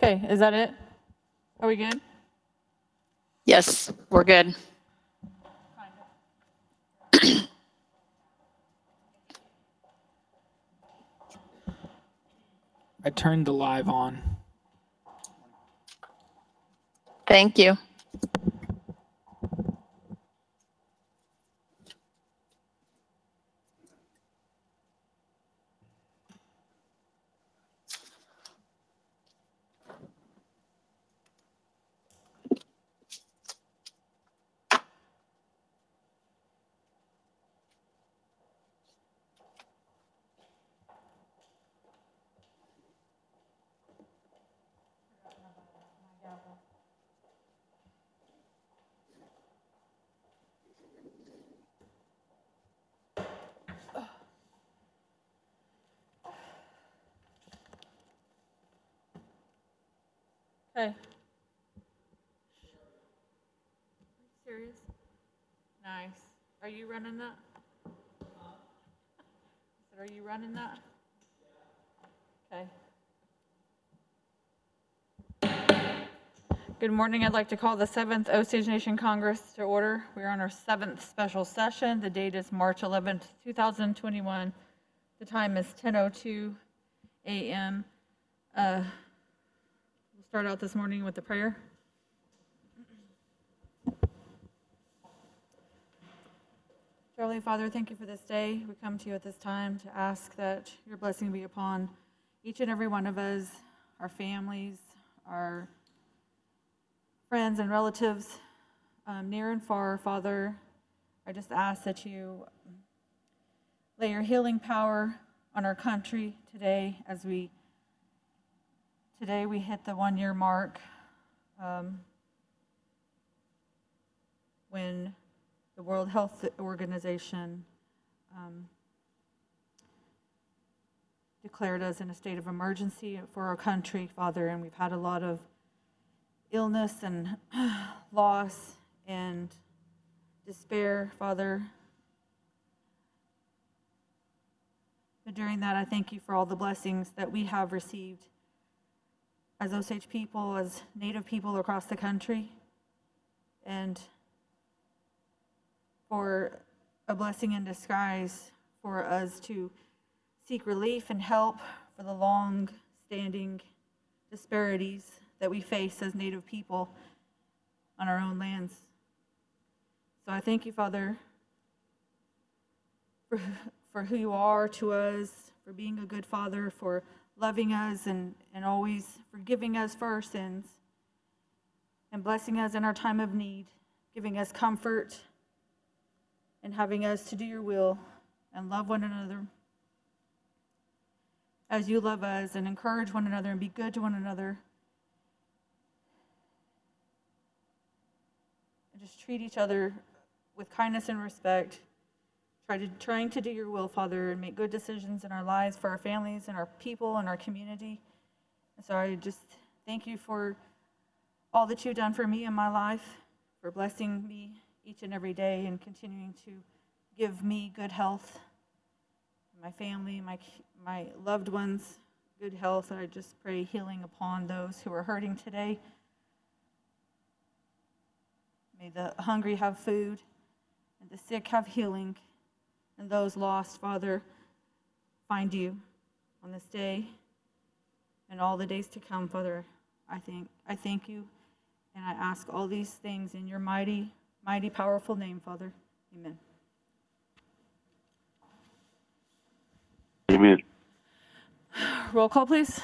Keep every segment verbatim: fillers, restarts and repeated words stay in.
Okay, is that it? Are we good? Yes, we're good. I turned the live on. Thank you. Okay. Serious? Nice. Are you running that? Are you running that? Okay. Good morning. I'd like to call the seventh Osage Nation Congress to order. We're on our seventh special session. The date is March eleventh, two thousand twenty-one. The time is ten oh two a m Uh, we'll start out this morning with the prayer. Heavenly Father, thank you for this day. We come to you at this time to ask that your blessing be upon each and every one of us, our families, our friends and relatives, um, near and far. Father, I just ask that you lay your healing power on our country today as we, today we hit the one year mark um, when the World Health Organization um, declared us in a state of emergency for our country, Father, and we've had a lot of illness and loss and despair, Father. But during that, I thank you for all the blessings that we have received as Osage people, as Native people across the country, and for a blessing in disguise for us to seek relief and help for the long-standing disparities that we face as Native people on our own lands. So I thank you, Father, for, for who you are to us, for being a good Father, for loving us and, and always forgiving us for our sins and blessing us in our time of need, giving us comfort and having us to do your will and love one another as you love us, and encourage one another and be good to one another. And just treat each other with kindness and respect. Try to, trying to do your will, Father, and make good decisions in our lives for our families and our people and our community. And so I just thank you for all that you've done for me in my life, for blessing me each and every day and continuing to give me good health, my family, my my loved ones, good health. And I just pray healing upon those who are hurting today. May the hungry have food and the sick have healing, and those lost, Father, find you on this day and all the days to come, Father. I think I thank you, and I ask all these things in your mighty, mighty, powerful name, Father. Amen. Amen. Roll call, please.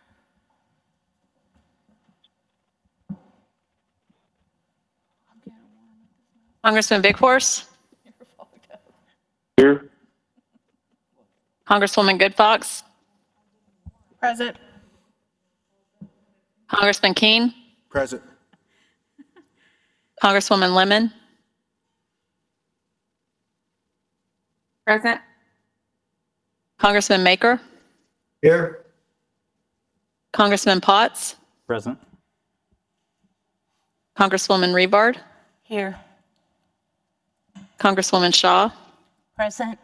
Congressman Big Horse, Here. Congresswoman Good Fox, Present. Congressman Keene, Present. Congresswoman Lemon, Present. Congressman Maker, Here. Congressman Potts, Present. Congresswoman Rebard, Here. Congresswoman Shaw, Present.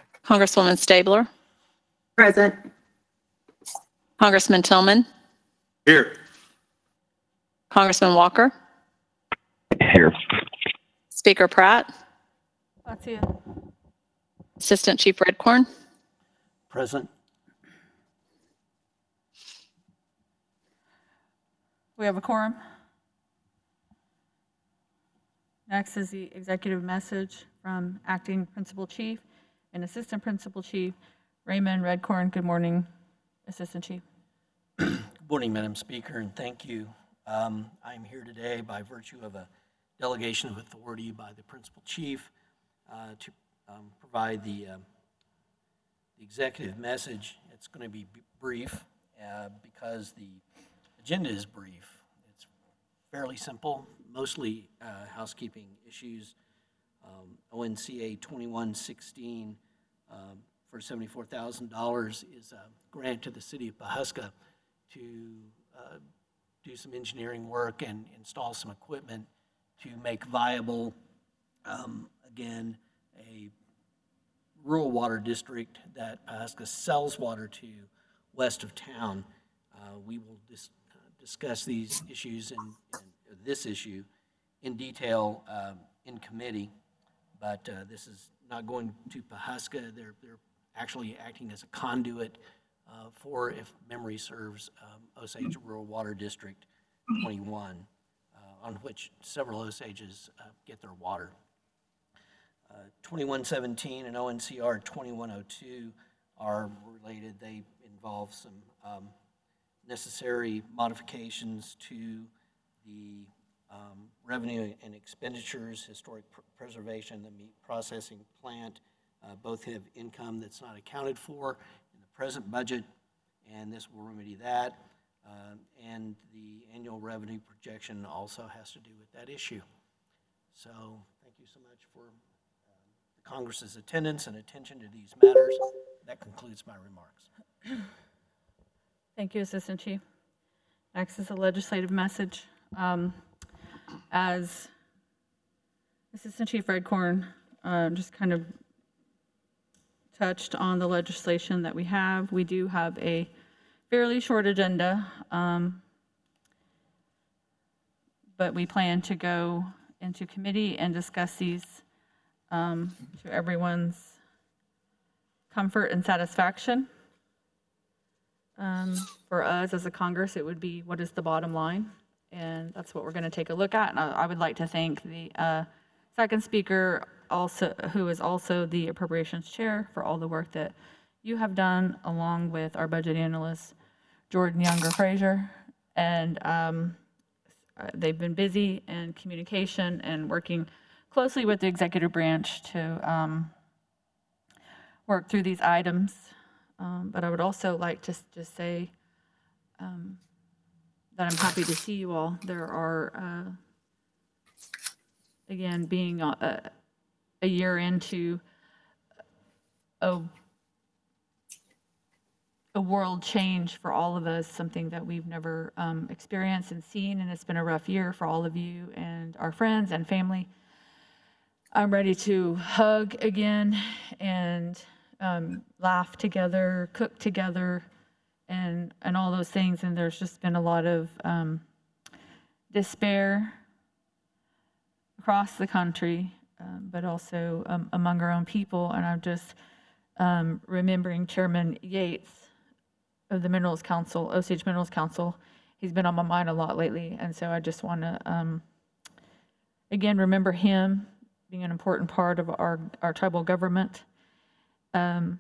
Congresswoman Stabler, Present. Congressman Tillman, Here. Congressman Walker, Here. Speaker Pratt, Latia. Assistant Chief Redcorn, Present. We have a quorum. Next is the executive message from Acting Principal Chief and Assistant Principal Chief Raymond Redcorn. Good morning, Assistant Chief. Good morning, Madam Speaker, and thank you. Um, I'm here today by virtue of a delegation of authority by the Principal Chief uh, to um, provide the, uh, the executive message. It's going to be b- brief uh, because the agenda is brief. It's fairly simple, mostly uh, housekeeping issues. Um, O N C A twenty-one sixteen um, for seventy-four thousand dollars is a grant to the city of Pawhuska to uh, do some engineering work and install some equipment to make viable, um, again, a rural water district that Pawhuska sells water to west of town. Uh, we will dis- uh, discuss these issues and this issue in detail um, in committee, but uh, this is not going to Pawhuska. They're, they're actually acting as a conduit Uh, for, if memory serves, um, Osage Rural Water District twenty-one, uh, on which several Osages uh, get their water. Uh, twenty-one seventeen and O N C R twenty-one oh two are related. They involve some um, necessary modifications to the um, revenue and expenditures, historic pr- preservation, the meat processing plant. Uh, both have income that's not accounted for present budget, and this will remedy that. Uh, and the annual revenue projection also has to do with that issue. So thank you so much for uh, the Congress's attendance and attention to these matters. That concludes my remarks. Thank you, Assistant Chief. Next is a legislative message. Um, as Assistant Chief Redcorn uh, just kind of touched on the legislation that we have, we do have a fairly short agenda, um, but we plan to go into committee and discuss these um, to everyone's comfort and satisfaction. Um, for us as a Congress, it would be what is the bottom line, and that's what we're going to take a look at. And I, I would like to thank the uh, second speaker, also who is also the appropriations chair, for all the work that you have done, along with our budget analyst Jordan Younger Frazier. And um, they've been busy in communication and working closely with the executive branch to um, work through these items. Um, but I would also like to just say um, that I'm happy to see you all. There are, uh, again, being a, a year into a, a world change for all of us, something that we've never um, experienced and seen, and it's been a rough year for all of you and our friends and family. I'm ready to hug again and um, laugh together, cook together, and and all those things. And there's just been a lot of um, despair across the country, um, but also um, among our own people. And I'm just um, remembering Chairman Yates of the Minerals Council, Osage Minerals Council. He's been on my mind a lot lately, and so I just want to um, again remember him being an important part of our our tribal government. Um,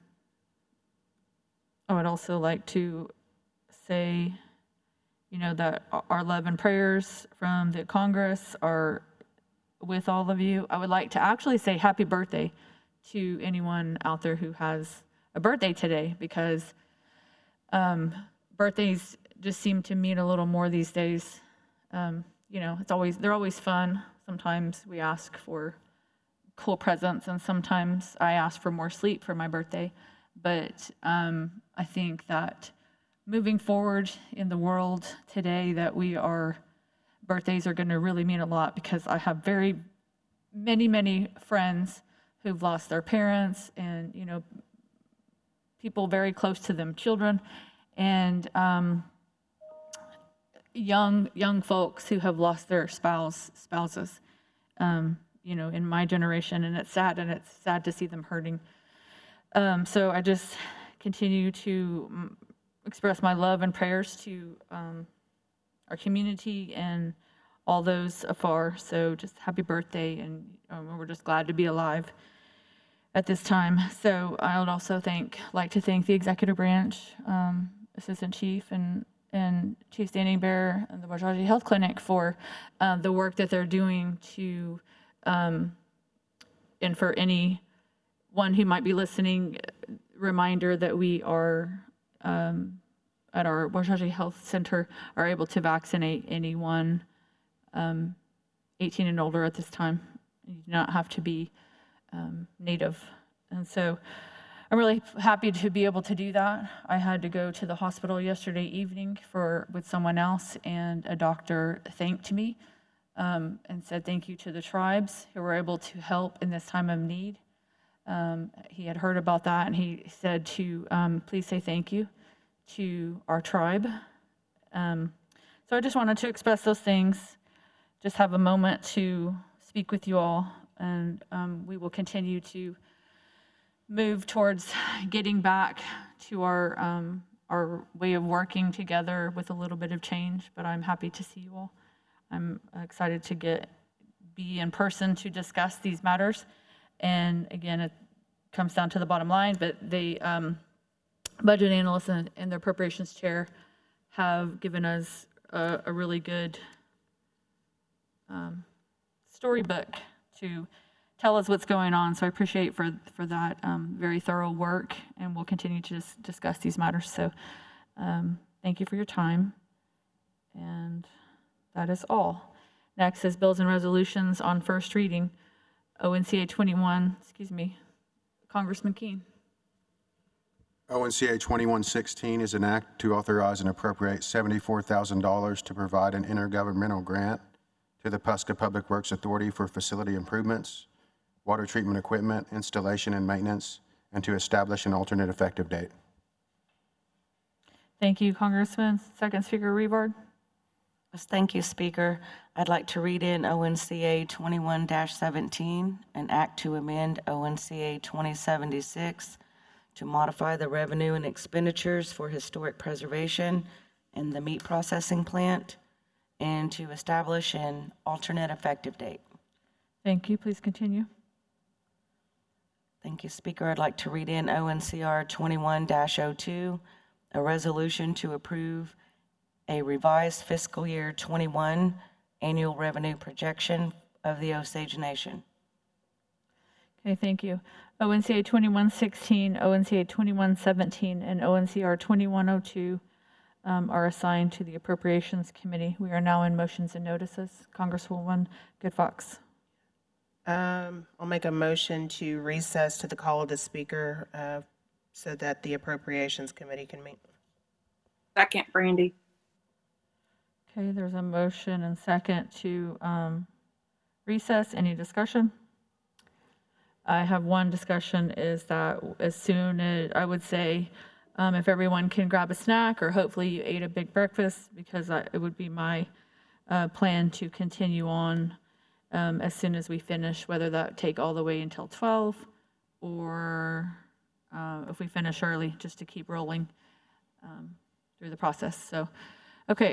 I would also like to say, you know, that our love and prayers from the Congress are with all of you. I would like to actually say happy birthday to anyone out there who has a birthday today, because um, birthdays just seem to mean a little more these days. Um, you know, it's always, they're always fun. Sometimes we ask for cool presents, and sometimes I ask for more sleep for my birthday. But um, I think that moving forward in the world today, that we are, birthdays are going to really mean a lot, because I have very many, many friends who've lost their parents, and, you know, people very close to them, children. And um, young, young folks who have lost their spouse, spouses, um, you know, in my generation, and it's sad, and it's sad to see them hurting. Um, so I just continue to mm, express my love and prayers to um, our community and all those afar. So just happy birthday, and um, we're just glad to be alive at this time. So I would also thank, like to thank the executive branch, um, Assistant Chief and and Chief Standing Bearer and the Wajaji Health Clinic for uh, the work that they're doing to, um, and for anyone who might be listening, reminder that we are um, at our Wajaji Health Center are able to vaccinate anyone um, eighteen and older at this time. You do not have to be um, native. And so I'm really happy to be able to do that. I had to go to the hospital yesterday evening for with someone else, and a doctor thanked me um, and said thank you to the tribes who were able to help in this time of need. Um, he had heard about that, and he said to um, please say thank you to our tribe. Um, so I just wanted to express those things, just have a moment to speak with you all, and um, we will continue to move towards getting back to our um, our way of working together with a little bit of change. But I'm happy to see you all. I'm excited to get be in person to discuss these matters. And again, it comes down to the bottom line. But the um, budget analysts and, and the appropriations chair have given us a, a really good um, storybook to tell us what's going on. So I appreciate for for that um, very thorough work, and we'll continue to dis- discuss these matters. So um, thank you for your time, and that is all. Next is bills and resolutions on first reading. O N C A twenty-one, excuse me, Congressman Keene. O N C A twenty-one sixteen is an act to authorize and appropriate seventy-four thousand dollars to provide an intergovernmental grant to the Pasco Public Works Authority for facility improvements, water treatment equipment, installation and maintenance, and to establish an alternate effective date. Thank you, Congressman. Second Speaker Revard. Yes, thank you, Speaker. I'd like to read in O N C A twenty-one seventeen, an act to amend O N C A twenty seventy-six to modify the revenue and expenditures for historic preservation and the meat processing plant, and to establish an alternate effective date. Thank you. Please continue. Thank you, Speaker. I'd like to read in O N C R twenty-one oh two, a resolution to approve a revised fiscal year twenty-one annual revenue projection of the Osage Nation. Okay, thank you. O N C A twenty-one sixteen, O N C A twenty-one seventeen, and O N C R twenty-one oh two um, are assigned to the Appropriations Committee. We are now in motions and notices. Congresswoman Goodfox. Um, I'll make a motion to recess to the call of the Speaker uh, so that the Appropriations Committee can meet. Second, Brandy. Okay, there's a motion and second to um, recess. Any discussion? I have one discussion, is that as soon as, I would say, um, if everyone can grab a snack, or hopefully you ate a big breakfast, because I, it would be my uh, plan to continue on um, as soon as we finish, whether that take all the way until twelve, or uh, if we finish early, just to keep rolling um, through the process. So